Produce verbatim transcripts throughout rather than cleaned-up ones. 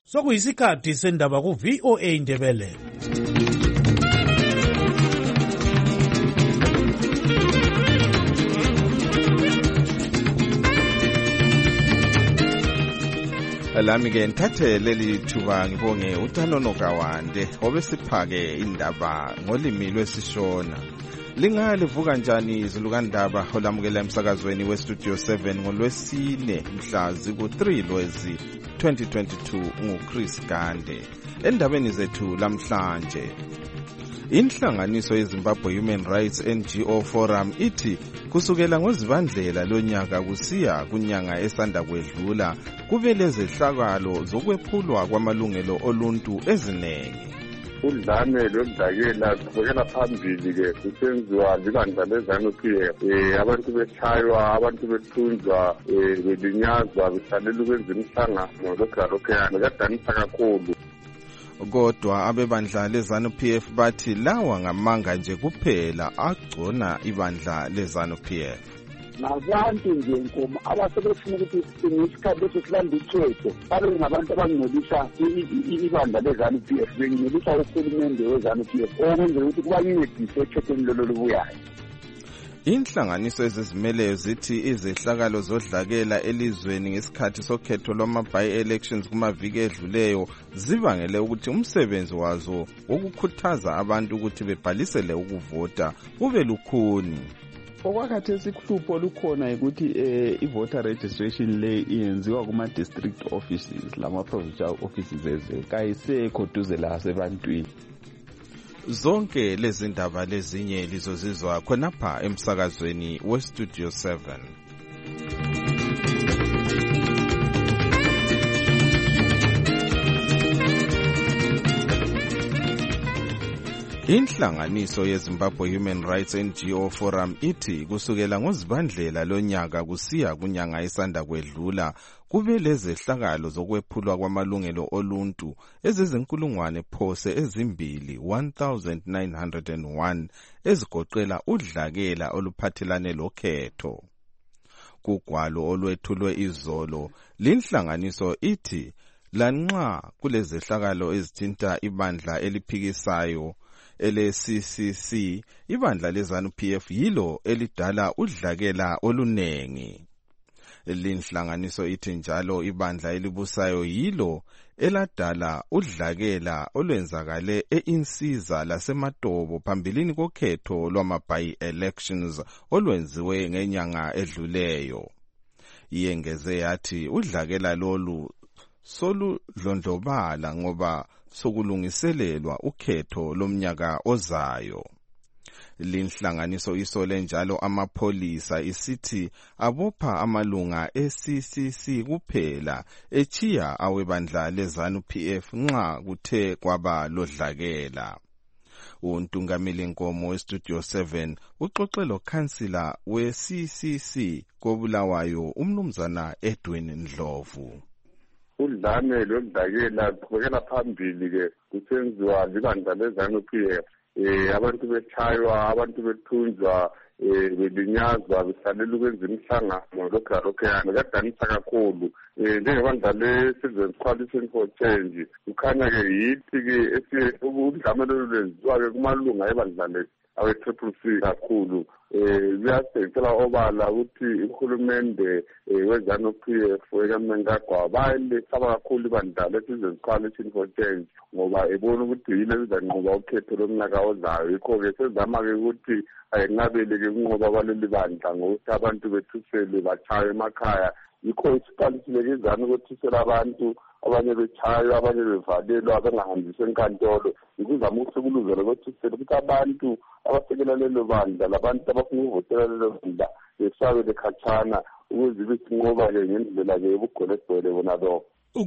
Sokuyisikhathi sendaba ku V O A Ndebele. Lami ke nthathe leli thuba ngibonge uTanono Kawande obesiphake indaba ngolimi lwesishona. Lingalivuka njani izulu kandaba olamukela emsakazweni we Studio seven ngolwesine mhla ziku three Lwezi twenty twenty-two nguChris Gande. Endabeni zethu lamhlanje, inhlanganiso yeZimbabwe Human Rights N G O Forum ithi kusukela ngozibandlela lonyaka kusiya kunyanga esanda kwedlula kube lezehlakalo zokwephulwa kwamalungelo oluntu ezinengi. Udlame lodlakela kubekela phambili ke kusenziwa libandla lezanu P F, eh abantu bechaywa, abantu bethunjwa, eh belinyazwa, bisalela ukwenza imihlangano lokho kadanisa kakhulu. Kodwa abebandla lezanu P F bathi lawa ngamanga nje kuphela agcona ibandla lezanu P F. Nabantu nje nkomo abasebefuna ukuthi ngesikhathi esihlanda ikhetho babe ngabantu abangcolisa ibandla lezanu P F, bengcolisa uhulumende wezanu P F okwenza ukuthi kubancedise ekhethweni lolo lubuyayo. Inhlanganiso ezizimeleyo zithi izehlakalo zodlakela elizweni ngesikhathi sokhetho lwama-by-elections kumaviki edluleyo zibangele ukuthi umsebenzi wazo wokukhuthaza abantu ukuthi bebhalisele ukuvota ube lukhuni. Okwakhathesi isihlupho lukhona ukuthi eh i-voter registration le iyenziwa kuma-district offices lama-provincial offices ezekayisekho duze la sebantwini. Zonke lezi ndaba lezinye lizozizwa khonapha emsakazweni we Studio seven. Inhlanganiso yeZimbabwe Human Rights N G O Forum ithi kusukela ngozibandlela lonyaka kusiya kunyanga esanda kwedlula kube lezehlakalo zokwephulwa kwamalungelo oluntu ezizinkulungwane phose ezimbili one thousand nine hundred one ezigoqela udlakela oluphathelane lokhetho. Kugwalo olwethulwe izolo, linhlanganiso ithi lanxa kulezehlakalo ezithinta ibandla eliphikisayo ele C C C, ibandla lezanu P F yilo elidala udlakela olunengi. Linhlanganiso ithi njalo ibandla elibusayo yilo eladala udlakela olwenzakale eInsiza laseMatobo phambilini kokhetho lwama-by-elections olwenziwe ngenyanga edluleyo. Iyengeze yathi udlakela lolu soludlondlobala ngoba sokulungiselelwa ukhetho lomnyaka ozayo. Linhlanganiso isole njalo amapholisa isithi abopha amalunga e-C C C kuphela echiya awebandla lezanu P F nxa kuthe kwaba lodlakela. Untungameli Nkomo we Studio seven uxoxe lo councillor we C C C koBulawayo umnumzana Edwin Ndlovu. Udlame lodlakela kubekela phambili ke kusenziwa libandla lezanu P F, eh abantu bechaywa, abantu bethunjwa, eh belinyazwa, bisalela ukwenza imihlangano lokho kadanisa kakhulu. Eh njengebandla le-Citizens Coalition for Change kukhanya ke yithi ke udlame lolu lwenziwa ke kumalunga ebandla le awe-Triple C kakhulu. Eh kuyasengela obala ukuthi uhulumende wezanu P F wekamengagwa bayilesaba kakhulu ibandla le-Citizens Coalition for Change ngoba ebona ukuthi yile bizanqoba ukhetho lomnyaka ozayo. Yikho ke sezama ke ukuthi ayinqabele ke kunqoba kwaleli bandla ngokuthi abantu bethusele bachaye emakhaya. Yikho isiqalisile ke izana ukuthusela abantu abanye bechayo, abanye bevalelwa, abangahanjiswa enkantolo. Ngizama ukusekuluzela ukuthusela ukuthi abantu abasekela lelo bandla labantu abafuna ukuvotela lelo bandla besabe bekhatshana ukuze besinqoba ke ngendlela ke ubugolebhele bona lo.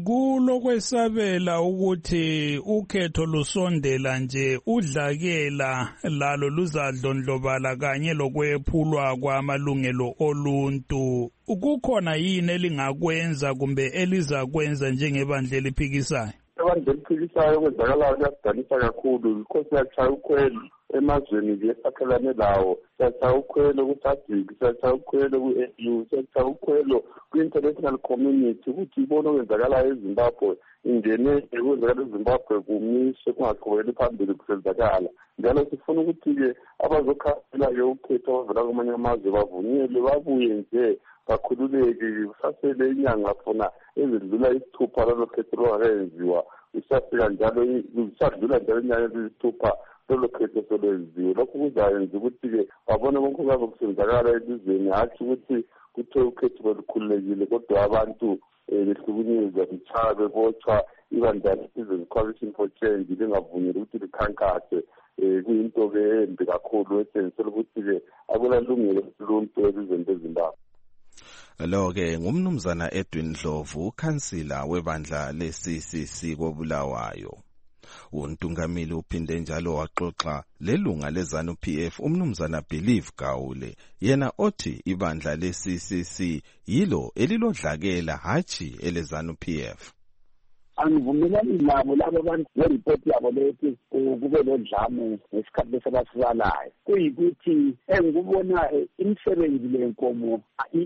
Kulokwesabela ukuthi ukhetho lusondela nje udlakela lalo luzadlondlobala kanye lokwephulwa kwamalungelo oluntu. Ukukhona yini elingakwenza kumbe elizakwenza njengebandla eliphikisayo? abantu beliphikisayo okwenzakalayo kuyasidanisa kakhulu yikho siyatshaya ukhwelo emazweni nje esakhelane lawo, siyatshaya ukhwelo ku-SADC, siyatshaya ukhwelo ku-A U, siyatshaya ukhwelo kwi-international community ukuthi ibone okwenzakalayo eZimbabwe ingene okwenzakala eZimbabwe kumiswe kungaqhubekeli phambili kusenzakala. Njalo sifuna ukuthi-ke abazokhansela-ke ukhetho abavela kwamanye amazwe bavunyelwe babuye nje bakhululeke kusasele inyanga funa ezidlula isithupha lolo khetho lwakayenziwa kusafika njalo kusadlula njalo inyanga eziyisithupha lolo khetho solwenziwe. Lokhu kuzayenza ukuthi-ke babone konke kuyabe kusenzakala elizweni, hatshi ukuthi kuthiwe ukhetho belukhululekile kodwa abantu behlukunyezwa betshaya bebotshwa ibandla le-Citizens Coalition for Change lingavunyelwa ukuthi likhankase. Kuyinto-ke embi kakhulu esenzisela ukuthi-ke akulalungelo loluntu elizweni leZimbabwe. Lo-ke ngumnumzana Edwin Ndlovu, ukhansila webandla le-C C C koBulawayo. Untungamili uphinde njalo waxoxa lelunga leZANU P F umnumzana Believe Gawule, yena othi ibandla le-C C C yilo elilodlakela hatshi eleZANU P F. Angivumelani nabo labo abantu beripoti yabo lethi kube lodlame ngesikhathi lesabasibalayo. Kuyikuthi engikubona imisebenzi lenkomo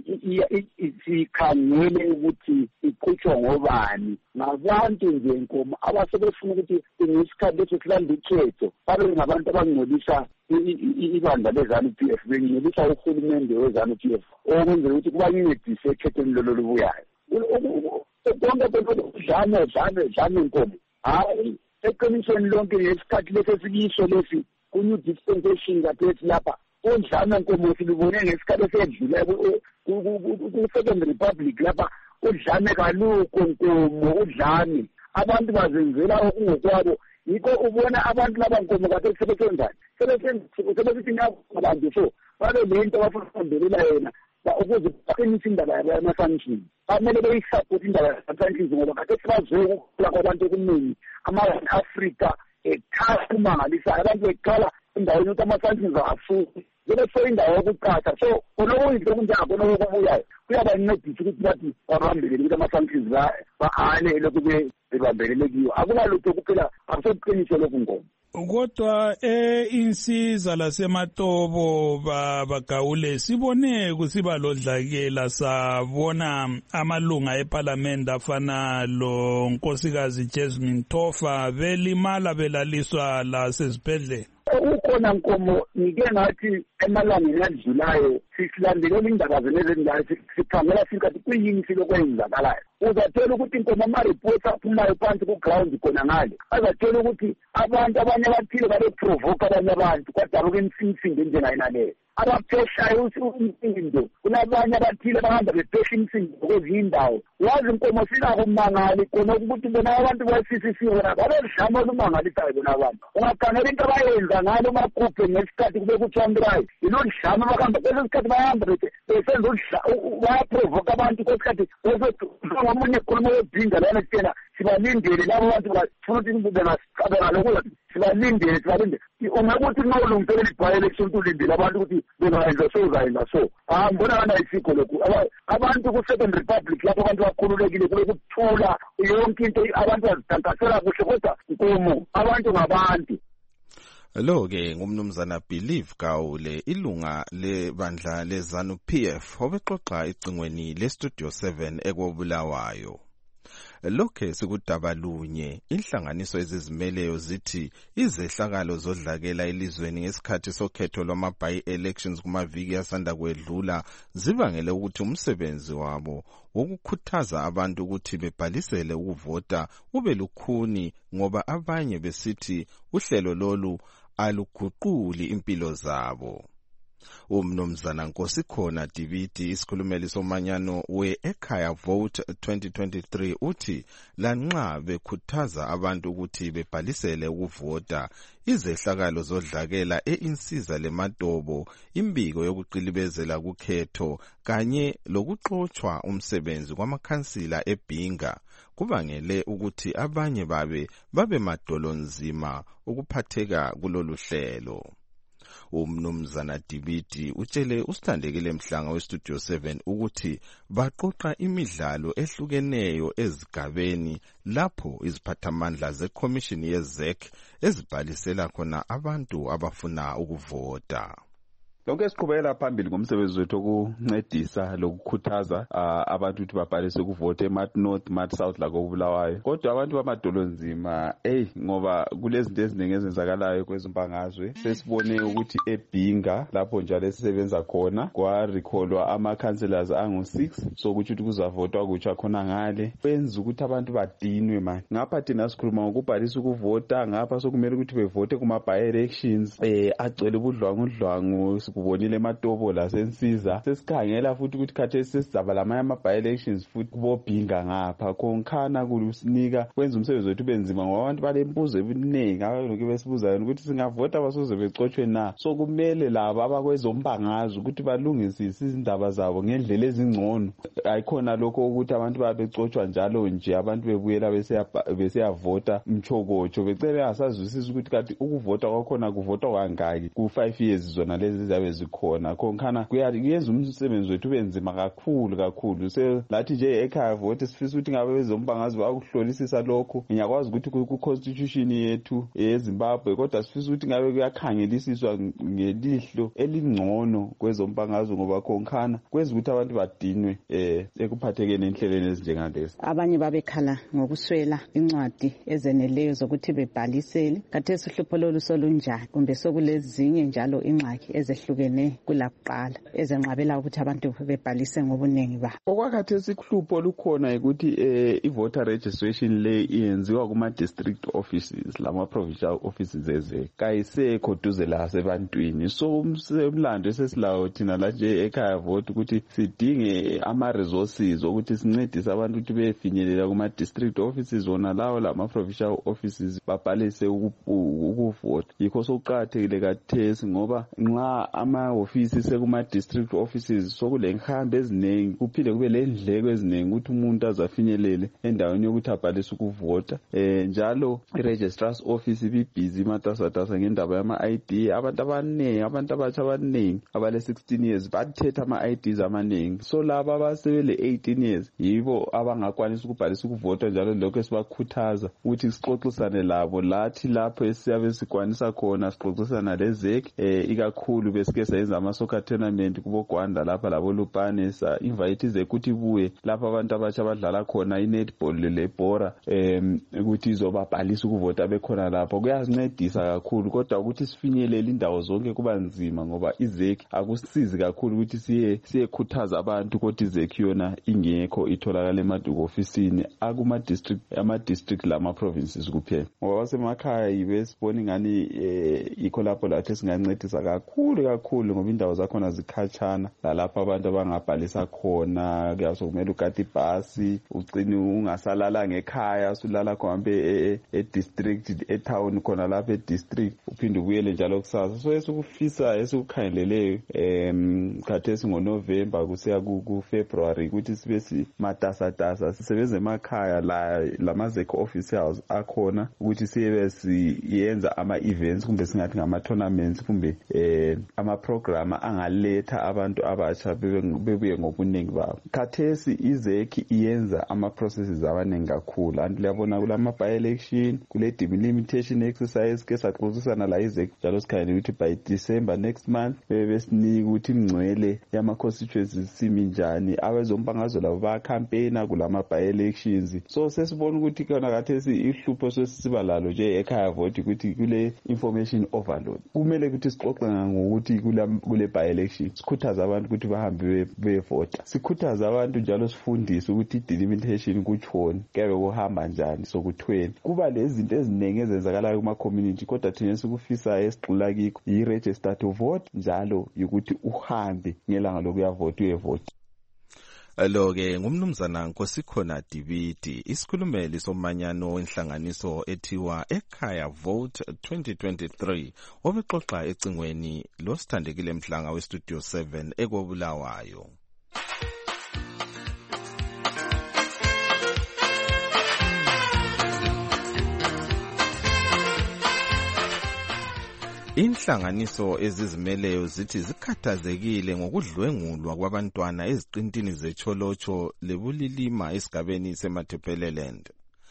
isikhangele ukuthi iqhutshwa ngobani ngabantu nje inkomo abasebefuna ukuthi ngesikhathi lesilanda ukhetho babe ngabantu abangcolisa ibandla leZANU P F, bengcolisa uhulumende weZANU P F okwenzela ukuthi kubancedise ekhethweni lolo lubuyayo. Konke konke dlame dlame dlame inkomo hayi eqinisweni lonke ngesikhathi lesesikiso lesi ku-new dispensation kathethi lapha udlame inkomo silibone ngesikhathi esedlula ku-second republic lapha udlame kalukho nkomo udlame abantu bazenzela okungokwabo. Yikho ubona abantu laba nkomo kade sebesenzani sebesithi ngabantu so babe lento abafundela yena ukuze baqinise indaba yabo yama-sanctions. Bamele beyisapoti indaba yama-sanctions ngoba kade sibazoe ukukhula kwabantu okuningi ama-One Africa ekhala kumangalisayo abantu bekhala endaweni ukuthi ama-sanctions asuke vele so indawo yokuqatha. So konokuyinto okunjengako nokubuyayo kuyabancedisa ukuthi bathi babambelele ukuthi ama-sanctions ba-ane lokhu bebambelele kiyo. Akulalutho kuphela akusobuqiniso lokhu ngoba kodwa einsiza lasematobo bagawule sibone kusiba lodlakela sabona amalunga eParliament afana lo nkosikazi Jasmine Tofa belimala belaliswa la sezibhedlela. Ukhona nkomo ngike ngathi emalangeni adlulayo sisilandelela indaba zenezendala sikhangela sinkathi kuyini silokwenzakalayo. Uzathola ukuthi inkomo ama-reports aphumayo phansi ku-ground khona ngale azathola ukuthi abantu abanye abathile babeprovoke abanye abantu kwadabuka imisindo enjengayinaleyo abapheshayo umsindo. Kunabanye abathile bahamba bephesha imisindo kwezinye indawo. Wazi inkomo sinakumangali khona ukuthi bona abantu ba-C C C bona babedlama olumangalisayo bona abantu. Ungakhangela into abayenza ngalo makhuphe ngesikhathi kube kuthiwambirayo ilo dlama bahamba kweso sikhathi bahamba besenza bayaprovoke abantu kwesikhathi omunye khuluma webhinga lana kutena sibalindele labo bantu bafuna ukuthi bengasicabanga sibalindele sibalindele. Ungakuthi nolungiselela i-by-election ulindele abantu ukuthi bengayenza so uzayenza so. Ah mbona kana isikho lokhu abantu ku-second republic lapho abantu bakhululekile kule kuthula yonke into abantu bazikhankasela kuhle kodwa nkomo abantu ngabantu. Lo-ke ngumnumzana Believe Gawule, ilunga lebandla leZANU P F obexoxa icingweni leStudio seven ekobulawayo. Lokhe sikudaba lunye inhlanganiso ezizimeleyo zithi izehlakalo zodlakela elizweni ngesikhathi sokhetho lwama-by-elections kumaviki asanda kwedlula zibangele ukuthi umsebenzi wabo wokukhuthaza abantu ukuthi bebhalisele ukuvota ube lukhuni ngoba abanye besithi uhlelo lolu aluguquli impilo zabo. Umnumzana Nkosikhona Dibidi, isikhulumeli somanyano we-Ekhaya Vote twenty twenty-three, uthi lanxa bekhuthaza abantu ukuthi bebhalisele ukuvota, izehlakalo zodlakela e-Insiza leMatobo, imbiko yokuqilibezela kukhetho kanye lokuxotshwa umsebenzi kwamakhansila eBhinga kubangele ukuthi abanye babe babe madolonzima ukuphatheka kulolu hlelo. Umnumzana Dibiti utshele usithandekile Mhlanga westudio seven ukuthi baqoqa imidlalo ehlukeneyo ezigabeni lapho iziphathamandla zeCommission ye-Z E C ezibhalisela khona abantu abafuna ukuvota. Lonke siqhubekela phambili ngomsebenzi wethu okuncedisa lokukhuthaza abantu ukuthi babhalise ukuvota eMart North, Mart South lakobulawayo. Kodwa abantu bamadolonzima hey ngoba kulezinto eziningi ezenzakalayo kwezimbangazwe sesibone ukuthi eBhinga lapho njalo esisebenza khona kwa recallwa ama councillors angu six sokuthi ukuthi kuzavotwa kutsha khona ngale benza ukuthi abantu badinwe man. Ngapha thina sikhuluma ngokubhalisa ukuvota ngapha sokumele ukuthi bevote kuma by elections eh agcwele ubudlwangudlwangu kubonile eMatobo la sensiza sesikhangela futhi ukuthi khathesi sesizaba lamanye ama by elections futhi kubobhinga ngapha konkhana kulusinika kwenza umsebenzi wethu benzima ngoba abantu balembuzo ebiningi abaloku besibuzayo ukuthi singavota basoze becotshwe na. So kumele laba abakwezombangazwe ukuthi balungisise izindaba zabo ngendlela ezingcono. Ayikhona lokho ukuthi abantu babecotshwa njalo nje abantu bebuyela besiyavota umchokotsho becebe asazwisisa ukuthi kanti ukuvota kwakhona kuvota kangaki ku five years zona lezi zabe zikhona konkhana kuyenza umsebenzi wethu benzima kakhulu kakhulu. Se lathi nje ekhaya vote sifisa ukuthi ngabe bezombangazwe bakuhlolisisa lokho ngiyakwazi ukuthi ku constitution yethu eZimbabwe kodwa sifisa ukuthi ngabe kuyakhangelisiswa ngelihlo elingcono kwezombangazwe ngoba konkhana kwenza ukuthi abantu badinwe eh ekuphathekeni enhlelweni ezinjengalezi. Abanye babekhala ngokuswela incwadi ezeneleyo zokuthi bebhalisele khathesi uhlupho lolu solunjani kumbe sokulezinye njalo ingxaki ezehlukene kulakuqala ezenqabela ukuthi abantu bebhalise ngobuningi ba. Okwakhathesi ihlupho lukhona ukuthi eh i-voter registration le iyenziwa kuma district offices lama provincial offices eze kayisekho duze la sebantwini. So umlando esesilawo thina la nje ekhaya vote ukuthi sidinge ama resources ukuthi sincedise abantu ukuthi befinyelela kuma district offices zona lawo lama provincial offices babhalise ukuvota. Yikho sokuqhathekile kathesi ngoba nxa ama office sekuma district offices sokulenhambo eziningi kuphinde kube lendleko eziningi ukuthi umuntu azafinyelele endaweni yokuthi abhalise ukuvota. Eh njalo i-registrar's office ibibhizi matasatasa ngendaba yama I D. Abantu abaningi abantu abatsha abaningi abale sixteen years bathetha ama I Ds amaningi. So laba abasebele eighteen years yibo abangakwanisa ukubhalisa ukuvota njalo lokho esibakhuthaza ukuthi sixoxisane labo lathi lapho esiyabe sikwanisa khona sixoxisana le-Z E C eh ikakhulu besike sayenza ama soccer tournament kubo Gwanda lapha labo Lupane sa invite ize ukuthi buye lapha abantu abatsha badlala khona i-netball lebhora em ukuthi izobabhalisa ukuvota bekhona lapho kuyasincedisa kakhulu kodwa ukuthi sifinyelele indawo zonke kuba nzima ngoba i-Z E C akusizi kakhulu ukuthi siye siyekhuthaza abantu ukuthi i-Z E C yona ingekho itholakala emaduku ofisini akuma district ama district lama provinces kuphela ngoba wasemakhaya yibe sibona ngani yikho lapho lathi singancedisa kakhulu kakhulu ngoba indawo zakhona zikhatshana lalapha abantu abangabhalisa khona kuyasokumele ukati ibhasi ugcine ungasalala ngekhaya usulala khombe e-district e-town khona lapha e-district uphinde ubuyele njalo kusasa. So esikufisa esikukhangeleleyo em khathesi ngoNovember kusiya ku-February ukuthi sibe simatasatasa sisebenze emakhaya la lama-Z E C officials akhona ukuthi sibe siyenza ama-events kumbe singathi ngama-tournaments kumbe eh ama-program angaletha abantu abatsha bebuye ngobuningi babo. Khathesi i-Z E C iyenza ama-processes abaningi kakhulu anti liyabona kulama by-election kule delimitation exercise ke saxoxisana la i-Z E C njalo sikhangele ukuthi by December next month bebesinika ukuthi imngcwele yama-constituencies simi njani abezombangazwe labo ba-campaigna kulama by-elections. So sesibona ukuthi khona khathesi ihlupho sesiba lalo nje ekhaya vote ukuthi kule information overload kumele ukuthi sixoxe ngokuthi kule by-election sikhuthaza abantu ukuthi bahambe bevota sikhuthaza abantu njalo sifundise ukuthi delimitation kutshoni kebe kuhamba njani sokuthweni kuba lezi zinto eziningi ezenzakalayo kuma community kodwa thina sikufisa esigxula kikho i-register to vote njalo ukuthi uhambe ngelanga lokuyavota uyevota. Lo-ke ngumnumzana Nkosikhona Dibiti isikhulumeli somanyano wenhlanganiso ethiwa Ekhaya Vote twenty twenty-three obexoxa ecingweni losithandekile Mhlanga westudio seven ekobulawayo. Inhlanganiso ezizimeleyo zithi zikhathazekile ngokudlwengulwa kwabantwana eziqintini zecholotsho lebulilima esigabeni seMathepeleland.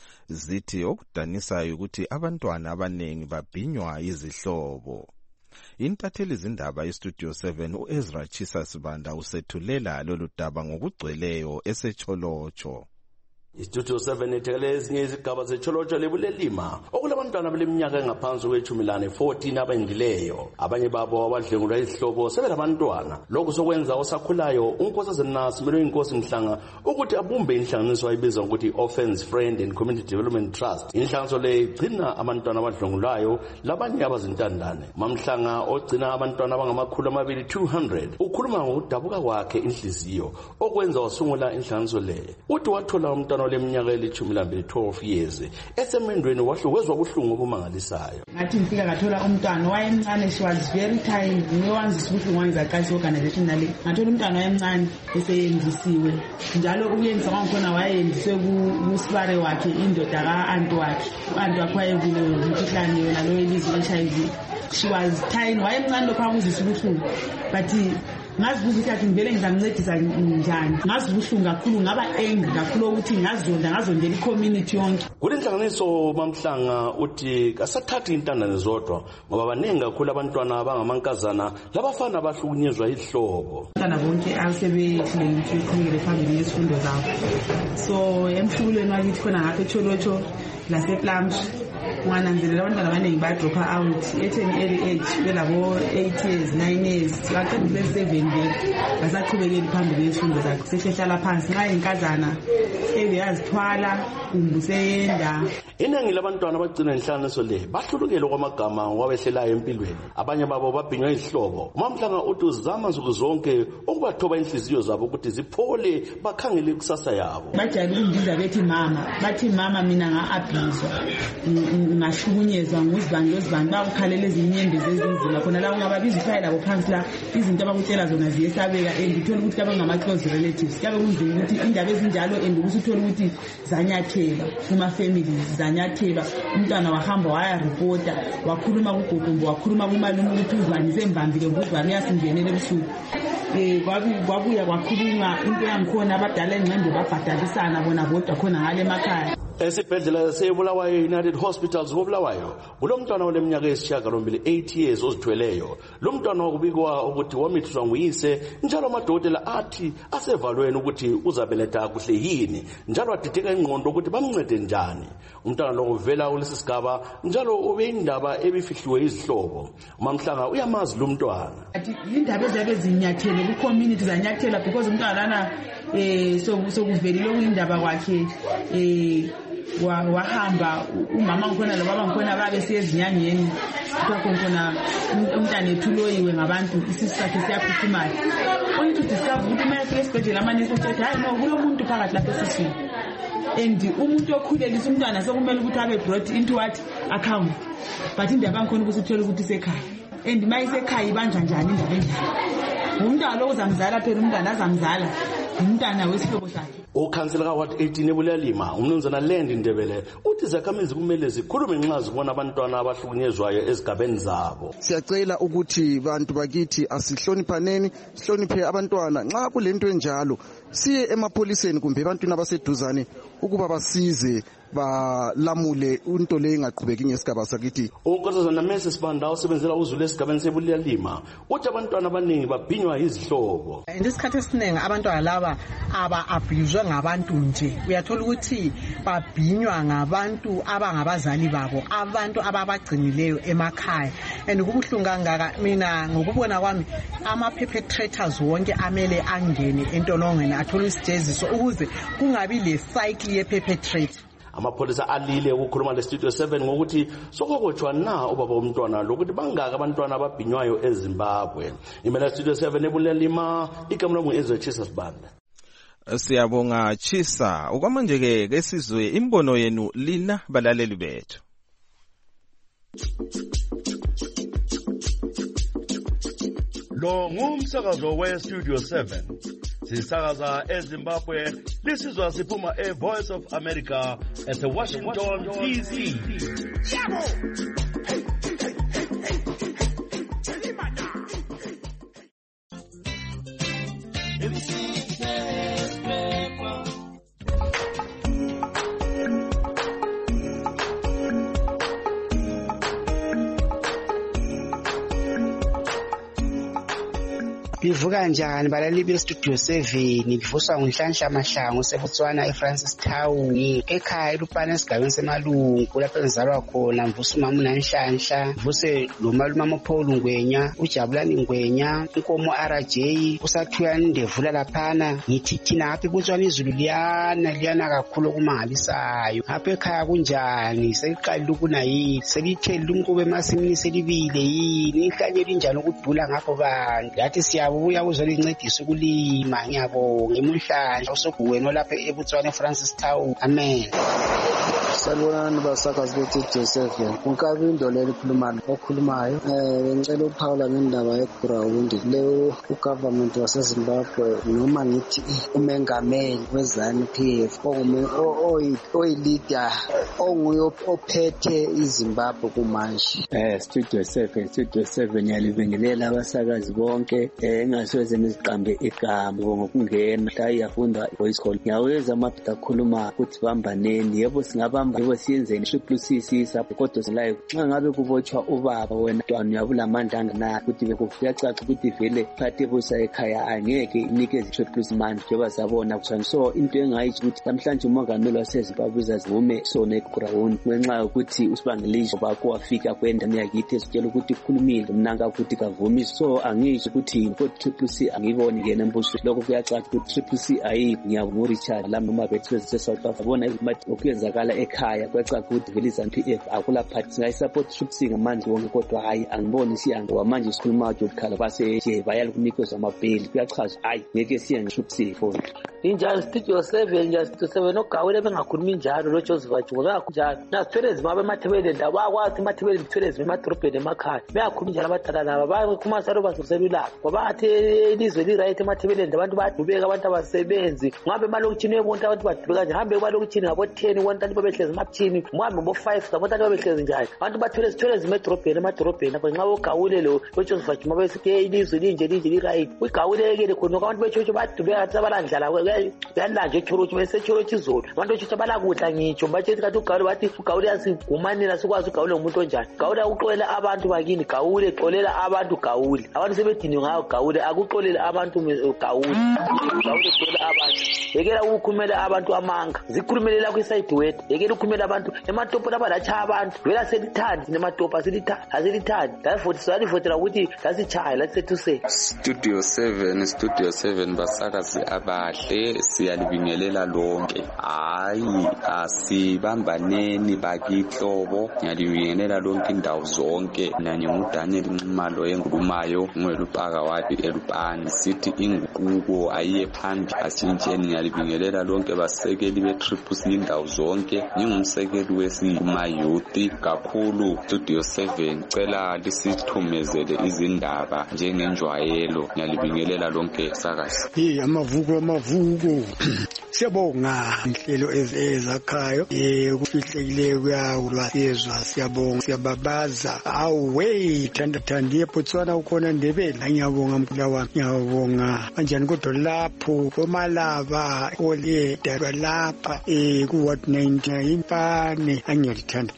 Zithi okudanisayo ukuthi abantwana abanengi babhinywa izihlobo. Intatheli zindaba eStudio seven uEzra Chisa Sibanda usethulela lolu daba ngokugcweleyo esecholotsho. Istudio seven ethekele ezinye izigaba zecholotsho lebulelima okulabantwana beleminyaka engaphansi kwechumi lane fourteen abendileyo abanye babo abadlengulwa izihlobo sebelabantwana lokho sokwenza osakhulayo unkosazana Nasi melo inkosi Mhlanga ukuthi abumbe inhlanganiso ayibizwa ukuthi Orphans Friend and Community Development Trust. Inhlanganiso le igcina abantwana abadlengulwayo labanye abazintandane. Mamhlanga ogcina abantwana abangamakhulu amabili two hundred ukhuluma ngokudabuka kwakhe inhliziyo okwenza wasungula inhlanganiso le. Uthi wathola umntwana leminyaka elithumi lambili twelve years esemendweni wahlukezwa ubuhlungu obumangalisayo. Ngathi ngifika ngathola umntwana wayemncane, she was very tiny. Ngiwanzisa ubuhlungu wangizaxasi organization nale. Ngathola umntwana wayemncane eseyendisiwe. Njalo ukuyenzisa kwakhona wayendiswe kusibare wakhe indoda ka anti wakhe. Anti wakhe wayekulo umkhuhlane yona lo elizwe H I V. She was tiny, wayemncane lokho akuzisa ubuhlungu. But ngazibuza ukuthi ngivele ngizamncedisa njani. Ngazibuhlungu kakhulu, ngaba angry kakhulu ukuthi ngazonda ngazondela icommunity yonke. Kule nhlanganiso Mamhlanga uthi kasathathi intandane zodwa ngoba baningi kakhulu abantwana abangamankazana labafana abahlukunyezwa ihlobo. Abantwana bonke asebehlelwe ukukhulekela phambili ngezifundo zabo. So emhlulweni wakithi khona ngapha eCholotsho lasePlumsh wananzelela abantwana abaningi badropa out ethen early age belabo eight years nine years baqedile seven years basaqhubekela phambili ngezifundo zakhe sehlala phansi nxa inkazana ebeyazithwala umbuseyenda. Iningi labantwana abagcina inhlanganiso le bahlulukele kwamagama wabehlelayo empilweni abanye babo babhinywa izihlobo. Mamhlanga uthi uzama nsuku zonke ukubathoba inhliziyo zabo ukuthi ziphole bakhangele ikusasa yabo. Bajayele ukundiza bethi mama, bathi mama mina nga-abuse ngahlukunyezwa nguzibani lozibani bakukhalela ezinyembezi ezinzima khona la ungababiza ifayile labo phansi la izinto abakutshela zona ziyesabeka and uthola ukuthi abangama-close relatives kuyabe kunzima ukuthi indaba ezinjalo and ukuthi uthole ukuthi zanyathela kuma-families zanyathela. Umntwana wahamba wayaripota wakhuluma kugogongo wakhuluma kumalume ukuthi uzibani sembambile nguzibani uyasingenela ebusuku. Um kwabuya kwakhulunywa into yangikhona abadala engqondo babhadalisana bona bodwa khona ngale emakhaya. Esibhedlela sebulawayo United Hospitals ngobulawayo kulo mntwana oleminyaka esishiyagalombili eight years ozithweleyo. Lo mntwana wakubikwa ukuthi wamithwa nguyise njalo amadokotela athi asevalweni ukuthi uzabeletha kuhle yini njalo adideka ingqondo ukuthi bamncede njani. Umntwana lo uvela kulesi sigaba njalo ube indaba ebifihliwe izihlobo. Mamhlanga uyamazi lo mntwana. Indaba ezabe zinyathele ku community zanyathela because umntwana lana eh sokuvelile kuyindaba kwakhe eh wahamba umama ngikhona lobaba ngikhona babe siyezinyangeni kwakhona umntana ethuloyiwe ngabantu isisu sakhe siyaphuthumala. Only to discover ukuthi manje esibhedlela amanesi ethi hayi no kulo muntu phakathi lapha esiswini and umuntu okhulelisa umntwana sekumele ukuthi abe brought into what account but indaba ngikhona ukuthi uthole ukuthi sekhaya and mayisekhaya ibanja njani indaba enjalo. Umntwana lo uzamzala phela umntwana azamzala umntana wesihlobo sakhe. Ukhansela kaWard eighteen ebulalima umnumzana Land Ndebele uthi izakhamizi kumele zikhulume nxa zibona abantwana abahlukunyezwayo ezigabeni zabo. Siyacela ukuthi bantu bakithi asihloniphaneni, sihloniphe abantwana. Nxa kulento enjalo siye emapholiseni kumbe ebantwini abaseduzane ukuba basize balamule into le ingaqhubeki ngesigaba sakithi. Unkosazana Mese Sibanda osebenzela uzulu esigabeni sebulalima uthi abantwana abaningi babhinywa izihlobo. Ngesikhathi esiningi abantwana laba aba abuse ngabantu nje. Uyathola ukuthi babhinywa ngabantu abangabazali babo, abantu ababagcinileyo emakhaya. And kubuhlungu kangaka mina ngokubona kwami ama perpetrators wonke amele angene entolongweni athola isijeziso ukuze kungabi le cycle ye perpetrator. Amapholisa alile ukukhuluma le Studio seven ngokuthi sokokotshwa na ubaba womntwana lokuthi bangaka abantwana ababhinywayo eZimbabwe. Imela Studio seven ebulalima igama lomu Ezra Chisa Sibanda. Siyabonga Chisa. Okwamanje ke kesizwe imbono yenu lina balaleli bethu. Lo ngumsakazo we Studio seven. Sisakaza eZimbabwe, lisizwa siphuma e Voice of America at the Washington D C. Livuka njani balaleli be-Studio seven, livuswa nguNhlanhla Mahlangu seBotswana eFrancis Town, ekhaya eLupane esigabeni seMalungu lapho engizalwa khona. Mvusa umama uNanhlanhla, mvuse lo malume Paul Ngwenya, uJabulani Ngwenya, uNkomo R J, uSathuyani Ndevula laphana. Ngithi thina apha eBotswana izulu liyana liyana kakhulu okumangalisayo. Apha ekhaya kunjani? Seliqalile ukuna yini? Selithelile umqubo emasimini selibile yini? Ihlanye linjani ukudula ngapho bantu? Yathi siyabuya uzolincedisa ukulima. Ngiyabonga emuNhlanhla usoguwena lapha eBotswana eFrancis Town. Amen. Salibonani basakazi be-Studio seven. Unkabindo leli khulumayo okhulumayo eh ngicela ukuphawula ngendaba yeGrawundi leyo ugovernment waseZimbabwe noma ngithi umengameli weZANU P F ongume oyileader onguyo ophethe iZimbabwe kumanje. Eh Studio seven Studio seven yalibingelela abasakazi bonke eh engasoze niziqambe igama ngokungena hayi yafunda voice call. Ngiyaweza amadoda akhuluma ukuthi bambaneni yebo singabamba yebo siyenzeni triple C C sapho kodwa live nxa ngabe kubotshwa ubaba wena ntwana uyabula amandla angana ukuthi bekuyacaca ukuthi vele phathe busa ekhaya angeke inikeze triple C man njengoba sabona kuthani. So into engayithi ukuthi namhlanje umongameli waseZimbabwe uzazivume sona eGrawundi ngenxa yokuthi usibangelisho bakho wafika kwenda miyakithi esitshela ukuthi ukhulumile mnanga ukuthi kavumi. So angisho ukuthi triple C angiboni yena embuso lokho kuyacaca ukuthi triple C ayi ngiyabona Richard la noma bethu seSouth Africa bona izimathi okuyenzakala ekhaya kwecaca ukuthi vele iZANU P F akula party ngayi support triple C ngamanje wonke kodwa hayi angiboni siyango manje sikhuluma ukuthi ukhala base nje bayalikunikeza amabheli kuyachaza hayi ngeke siye triple C phone injalo Studio seven nje Studio seven ogawule bengakhulumi njalo lo Joseph Juma kunjalo nasithwele zimabe emathebele ndaba kwathi emathebele ngithwele emadrobheni emakhaya beyakhuluma njalo abadala laba bayakhuluma salo bazoselula ngoba athi ilizwe li right emathebele ndabantu bayadubeka abantu abasebenzi ngabe malokutshini ebonke abantu badubeka nje hambe malokutshini ngabo ten abantu babehlezi emaphini mwabe bo five abantu babehlezi njalo abantu bathwele sithwele emadrobheni emadrobheni apho nxa ogawule lo Joseph Juma besithi ilizwe linje linje li right ugawulekele khona abantu bechocho badubeka athi abalandlala yalanje echorochi bese echorochi izolo abantu bechocho balakudla ngitsho bathi kathi ugawule bathi ugawule asigumanela sikwazi ugawule umuntu onjani gawule uxolela abantu bakini gawule xolela abantu gawule abantu sebedini ngayo gawule akuxolela abantu gawule gawule xolela abantu yekela ukukhumela abantu amanga zikhulumelela ku side wet yekela ukukhumela abantu ematopo labalacha abantu vela selithandi nematopo asilithandi asilithandi therefore sali votela ukuthi lasichaya let's say to say Studio seven Studio seven basakazi abahle siyalibingelela lonke hayi asibambaneni bakihlobo ngiyalibingelela lonke indawo zonke nanye nguDaniel Nxumalo engulumayo ngwelupaka wathi eLupane sithi inguquko ayiye phambi asintsheni ngiyalibingelela lonke basekeli be-Triple C indawo zonke ngingumsekeli wesima youth kakhulu Studio seven cela lisithumezele izindaba njengenjwayelo ngiyalibingelela lonke sakazi hey amavuko amavuko siyabonga inhlelo ezakhayo eh ukufihlekileyo kuyawulwa siyezwa siyabonga siyababaza awe thanda thandi eBotswana ukhona Ndebele ngiyabonga mkhulu wami ngiyabonga kanjani kodwa lapho komalaba ole dalwa lapha eh ku what nineteen impane angiyalithanda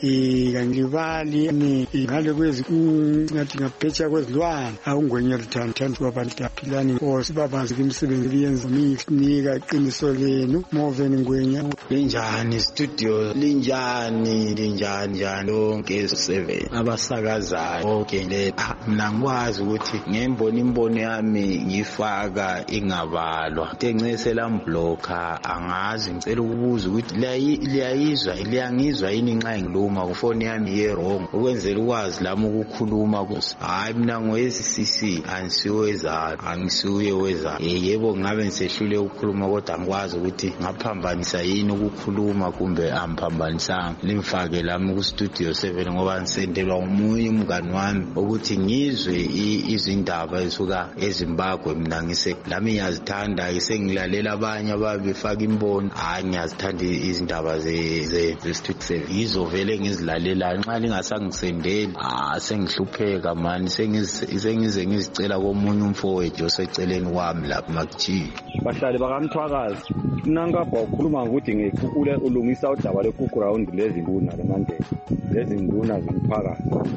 eh ngilibali ni ngale kwezi ngathi ngaphecha kwezilwane awungwenye lithanda thanda kwabantu aphilani osibabazi kumsebenzi yenza minika iqiniso lenu Moven Ngwenya linjani Studio linjani linjani njani lonke seven abasakazayo okay letha mina ngikwazi ukuthi ngembona imbono yami ngifaka ingabalwa tencese lamblocker angazi ngicela ukubuza ukuthi liyayizwa liyangizwa yini nxa ngiluma ku phone yami ye wrong ukwenzela ukwazi lami ukukhuluma kusi hayi mina ngoyezi C C ansiweza angisuye weza yebo ngabe ngisehlule ukukhuluma kodwa ngikwazi ukuthi ngaphambanisa yini ukukhuluma kumbe amphambanisanga limfake lami ku Studio seven ngoba ngisendelwa umunye umngani wami ukuthi ngizwe izindaba esuka eZimbabwe mina ngise lami ngiyazithanda isengilalela abanye ababefaka imbono hayi ngiyazithanda izindaba ze ze Studio seven izovele ngizilalela nxa lingasangisendeli ah sengihlupheka mani sengize ngizicela komunye umfowethu oseceleni kwami lapha makuthi bahlali bakamthwakazi nangapha ukhuluma ukuthi ngekukule ulungisa udaba leGrawundi lezinduna lemandela lezinduna zomphakathi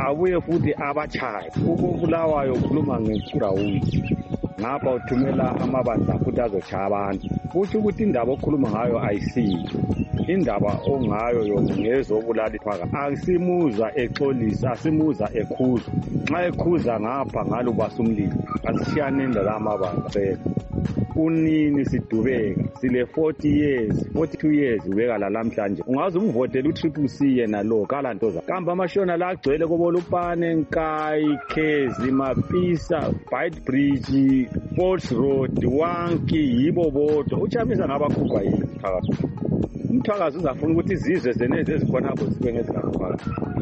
abuye futhi abachaye. Ukubulawayo ukhuluma ngeGrawundi. Ngapha uthumela amabandla futhi azochaya abantu. Kusho ukuthi indaba okhuluma ngayo ayisiyo. Indaba ongayo yona ngezobulala iphaka. Asimuza exolisa, asimuza ekhuza. Nxa ekhuza ngapha ngalo basumlilo. Asishiyane indaba amabandla. Unini sidubeka sile forty years forty-two years ubeka la namhlanje ungaze umvotela uTriple C yena lo kalantoza kambe amashona la agcwele kobolupane Nkai Khezi Mapisa Bite Bridge Falls Road Wanki yibo bodwa uchamisa ngabakhupha yini phakathi umthakazi uzafuna ukuthi izizwe zenezi ezikhona lapho zibe ngezingakho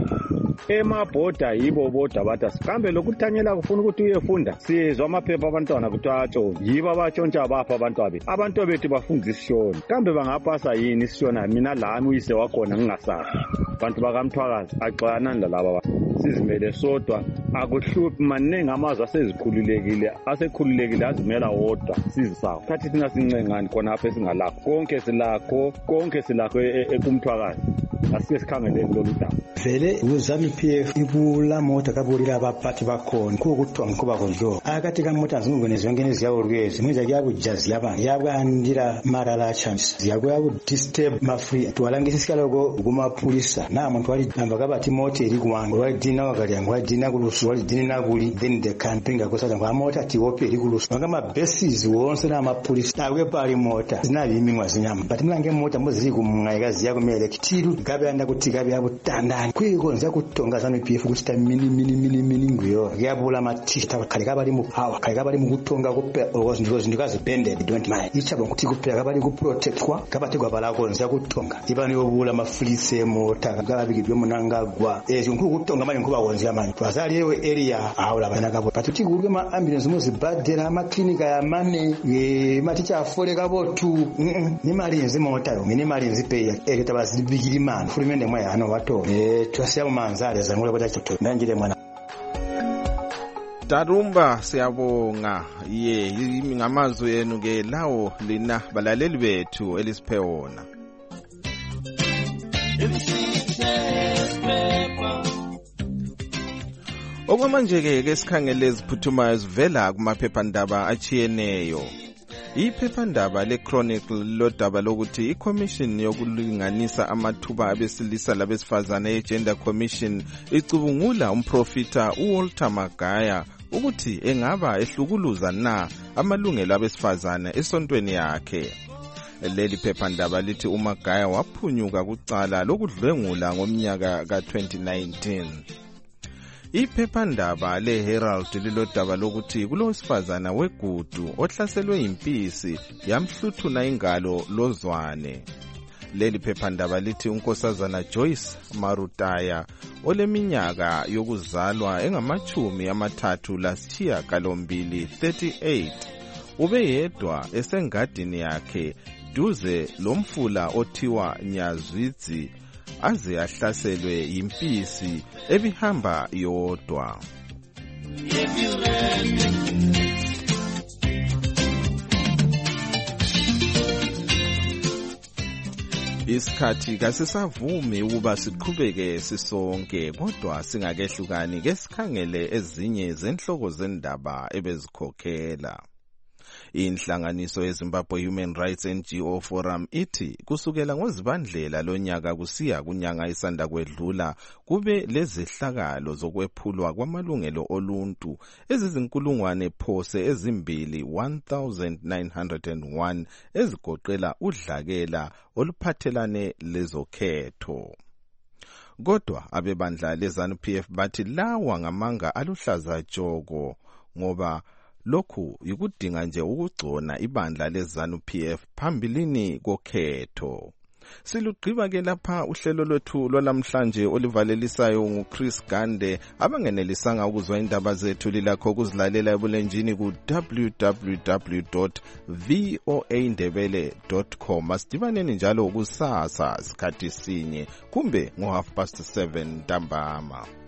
emabhoda yibo bodwa bathi kambe lokuthanyela kufuna ukuthi uyefunda sizwa amaphepha abantwana kuthiwa atshontsha yibo abatshontsha bapha abantwana abantu bethu bafunda isishona kambe bangapasa yini isishona mina lami uyise wakhona ngingasazi abantu bakamthwakazi axoyanani lalaba sizimele sodwa akuhluphi maningi amazwe asezikhululekile asekhululekile azimela wodwa sizisawo khathi thina sincengani khona apha esingalakho konke silakho konke silakho ekumthwakazi asike sikhangeleni lolu daba vele uzami P F ibula mota kabulira abaphathi bakhona kokuthiwa ngikuba kodlo akati kamota zingene zonke neziyawurwezi mwiza kuyabujazi yaba yabandira marala chance ziyakuyabu disturb mafree twalangisa sikaloko kumapulisa na muntu wali namba kabathi mota iri kuwangu wali dina wakali yangu wali dina kulusu wali dina nakuli then the camping akosa ngwa mota tiwope iri kulusu ngama bases wonse na mapulisa akwe pali mota zinabi imingwa zinyama but mlange mota mozili kumngayikazi yakumele kitiru gabe anda kuti gabe yabutandani kwikonza kutonga zami P F kuchita mini mini mini mini nguyo yabula matishita kale kabali mu power kale kabali mu kutonga kupe ozinzo zindikazi bended don't mind ichabo kuti kupera kabali ku protect kwa kabate kwa balako nza kutonga ibani yobula mafulise mota kabali byo munangagwa ezo nkuru kutonga mali nkuba wonzi amani twazali ewe area awula bana kabo patuti kulwe ma ambulance muzi badera ma klinika ya mane ye maticha afole kabotu ni mali nzima motayo ni mali nzipe ya ere tabazibigiri man fulimende mwa hano wato eh twasiya manzale zangule kwata chito ndangire mwana Darumba siyabonga ye ngamazwi yenu ke lawo lina balaleli bethu elisipheona okwamanje ke ke sikhangele iziphuthumayo zivela kumaphephandaba achiyeneyo iphephandaba le-Chronicle lodaba lokuthi i-Commission yokulinganisa amathuba abesilisa labesifazane e-Gender Commission icubungula umprofita uWalter Magaya ukuthi engaba ehlukuluza na amalungelo abesifazane esontweni yakhe. Leli phephandaba lithi uMagaya waphunyuka kucala lokudlwengula ngomnyaka ka twenty nineteen. Iphephandaba le-Herald lilodaba lokuthi kulowesifazana wegudu ohlaselwe impisi yamhluthuna ingalo lozwane. Leli phephandaba lithi unkosazana Joyce Marutaya oleminyaka yokuzalwa engamachumi amathathu lasitshiya galombili thirty-eight ube yedwa esengadini yakhe duze lomfula othiwa Nyazwidzi aze ahlaselwe yimpisi ebihamba yodwa. Isikhathi kasisavumi ukuba siqhubeke sisonke kodwa singakehlukani ke sikhangele ezinye zenhloko zendaba ebezikhokhela. Inhlanganiso yeZimbabwe Human Rights N G O Forum ithi kusukela ngoZibandlela lonyaka kusiya kunyanga isanda kwedlula kube lezehlakalo zokwephulwa kwamalungelo oluntu ezizinkulungwane phose ezimbili one thousand nine hundred one ezigoqela udlakela oluphathelane lezokhetho. Kodwa abebandla leZANU P F bathi lawa ngamanga aluhlaza tshoko ngoba lokhu yikudinga nje ukugcona ibandla leZANU P F phambilini kokhetho. Silugqiba ke lapha uhlelo lwethu lwalamhlanje olivalelisayo nguChris Gande. Abangenelisanga ukuzwa indaba zethu lilakho ukuzilalela ebulenjini ku w w w dot voa ndebele dot com. Asidibaneni njalo kusasa sikhathi sinye kumbe ngo half past seven ntambama.